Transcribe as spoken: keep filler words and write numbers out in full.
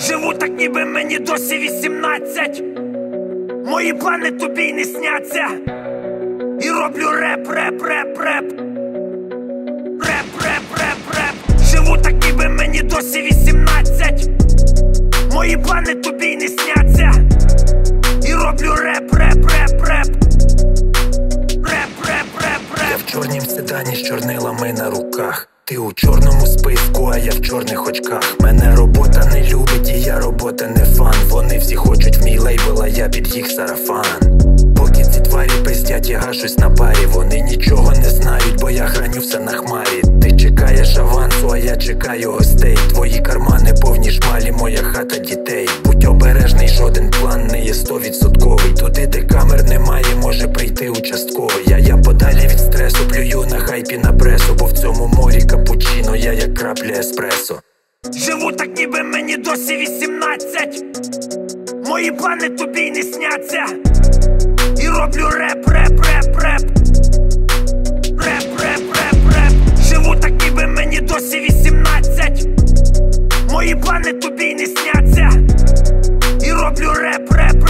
Живу так, ніби мені досі вісімнадцять. Мої плани тобі й не сняться. І роблю реп, реп, реп, реп. Реп, реп, реп, реп. Живу так, ніби мені досі вісімнадцять. Мої плани тобі й не сняться. І роблю реп, реп, реп, реп. Реп, реп, реп, реп. Я в чорнім седані з чорнилами на руках. Ти у чорному списку, а я в чорних очках. Мене робота не любить і я робота не фан. Вони всі хочуть в мій лейбл, а я під їх сарафан. Поки ці тварі пиздять, я гашусь на барі. Вони нічого не знають, бо я храню все на хмарі. Ти чекаєш авансу, а я чекаю гостей. Твої кармани повні шмалі, моя хата дітей. Будь обережний, жоден план не є стовідсотковий. Туди, де камер немає, може прийти участковий. Я, я подалі від стресу, плюю на хайпі на пресу. Бо в цьому морі капучино, я як крапля еспресо. Живу так, ніби мені досі вісімнадцять. Мої плани тобі й не сняться. І роблю реп, реп, реп, реп. Реп, реп, реп, реп. Живу так, ніби мені досі вісімнадцять. Мої плани тобі й не сняться. І роблю реп, реп, реп.